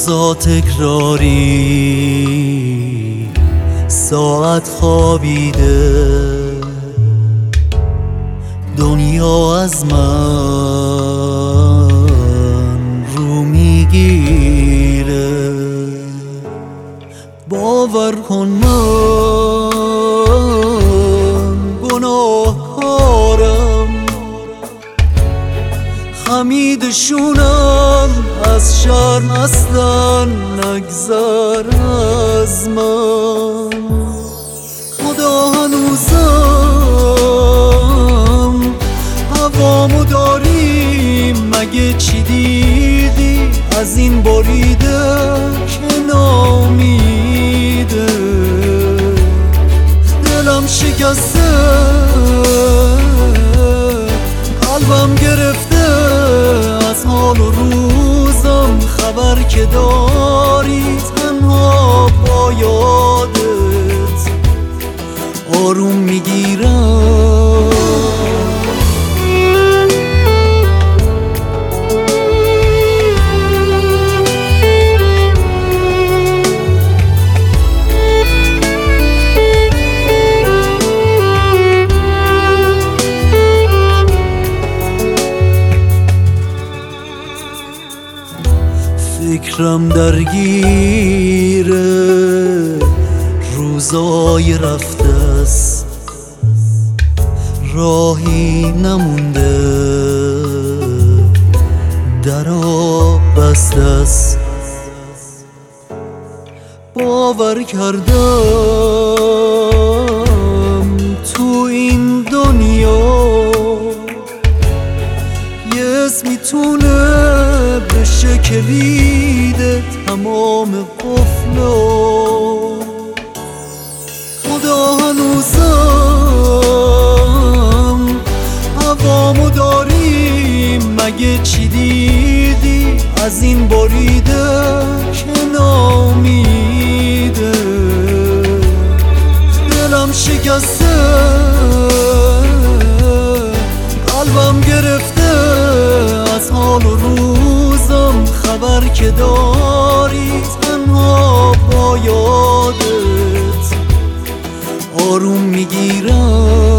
روزا تکراری ساعت خوابیده، دنیا از من رو میگیره. باور کن من گناهکارم، خمیدشونم از شرم اصلا نگذر از من. خدا هنوزم هوامو داری، مگه چی دیدی از این بریده که نامیده؟ دلم شکسته، قلبم گرفته از حال و روزم، خبر که داری تنها با یادت آروم میگیرم. فکرم درگیره روزای رفته است، راهی نمونده درا بسته است. باور کردم تو این دنیا یه اسم میتونه بشه کلید تمام قفلو. خدا هنوزم هوامو داری، مگه چی دیدی از این بریده که نامیده؟ دلم شکسته، قلبم گرفته از حال و روزم، خبر که داری تنها با یادت آروم میگیرم.